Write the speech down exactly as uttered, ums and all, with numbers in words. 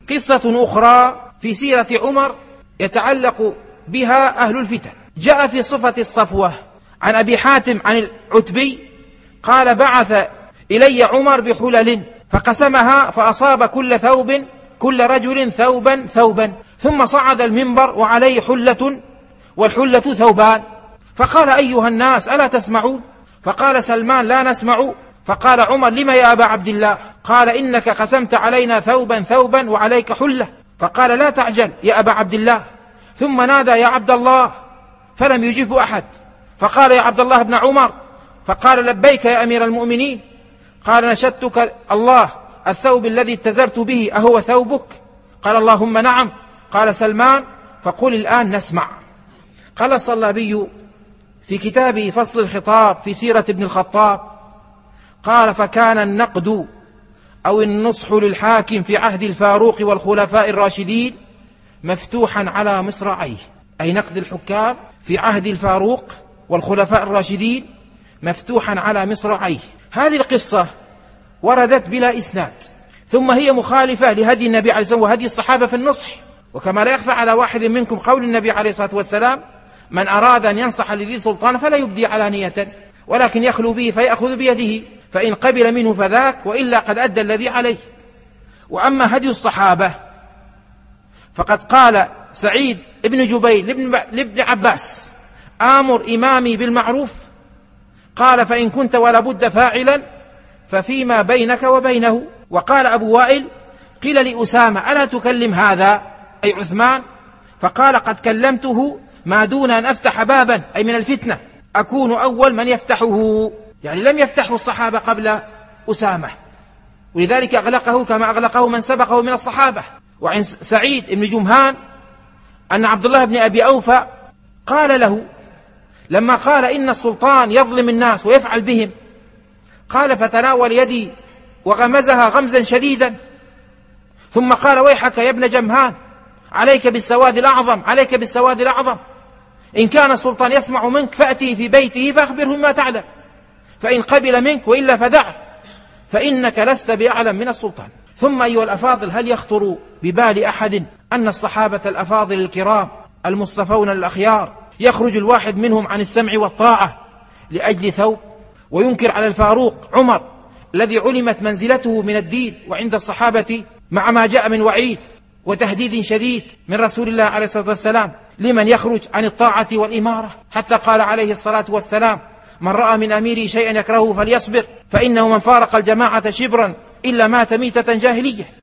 قصة أخرى في سيرة عمر يتعلق بها أهل الفتن. جاء في صفة الصفوة عن أبي حاتم عن العتبي قال: بعث إلي عمر بحلل فقسمها فأصاب كل ثوب كل رجل ثوبا ثوبا، ثم صعد المنبر وعليه حلة والحلة ثوبان، فقال: أيها الناس ألا تسمعون؟ فقال سلمان: لا نسمع. فقال عمر: لما يا أبا عبد الله؟ قال: إنك قسمت علينا ثوبا ثوبا وعليك حلة. فقال: لا تعجل يا أبا عبد الله. ثم نادى: يا عبد الله، فلم يجب أحد. فقال: يا عبد الله بن عمر. فقال: لبيك يا أمير المؤمنين. قال: نشدتك الله، الثوب الذي اتزرت به أهو ثوبك؟ قال: اللهم نعم. قال سلمان: فقل الآن نسمع. قال الصلابي في كتابه فصل الخطاب في سيرة ابن الخطاب قال: فكان النقد أو النصح للحاكم في عهد الفاروق والخلفاء الراشدين مفتوحا على مصراعيه، أي نقد الحكام في عهد الفاروق والخلفاء الراشدين مفتوحا على مصراعيه. هذه القصة وردت بلا إسناد، ثم هي مخالفة لهدي النبي عليه الصلاة والسلام وهدي الصحابة في النصح. وكما لا يخفى على واحد منكم قول النبي عليه الصلاة والسلام: من أراد أن ينصح لذي سلطان فلا يبدي علانية، ولكن يخلو به فيأخذ بيده، فإن قبل منه فذاك، وإلا قد أدى الذي عليه. وأما هدي الصحابة فقد قال سعيد بن جبير لابن عباس: آمر إمامي بالمعروف، قال: فإن كنت ولا بد فاعلا ففيما بينك وبينه. وقال أبو وائل: قيل لأسامة: ألا تكلم هذا أي عثمان؟ فقال: قد كلمته ما دون أن أفتح بابا، أي من الفتنة، أكون أول من يفتحه. يعني لم يفتحه الصحابة قبل أسامة، ولذلك أغلقه كما أغلقه من سبقه من الصحابة. وعن سعيد بن جمهان أن عبد الله بن أبي أوفى قال له لما قال: إن السلطان يظلم الناس ويفعل بهم، قال: فتناول يدي وغمزها غمزا شديدا، ثم قال: ويحك يا ابن جمهان، عليك بالسواد الأعظم، عليك بالسواد الأعظم. إن كان السلطان يسمع منك فأتي في بيته فأخبره ما تعلم، فإن قبل منك وإلا فدعه، فإنك لست بأعلم من السلطان. ثم أيها الأفاضل، هل يخطر ببال أحد أن الصحابة الأفاضل الكرام المصطفون الأخيار يخرج الواحد منهم عن السمع والطاعة لأجل ثوب؟ وينكر على الفاروق عمر الذي علمت منزلته من الدين وعند الصحابة، مع ما جاء من وعيد وتهديد شديد من رسول الله عليه الصلاة والسلام لمن يخرج عن الطاعة والإمارة، حتى قال عليه الصلاة والسلام: من رأى من أميره شيئا يكرهه فليصبر، فإنه من فارق الجماعة شبرا إلا مات ميتة جاهلية.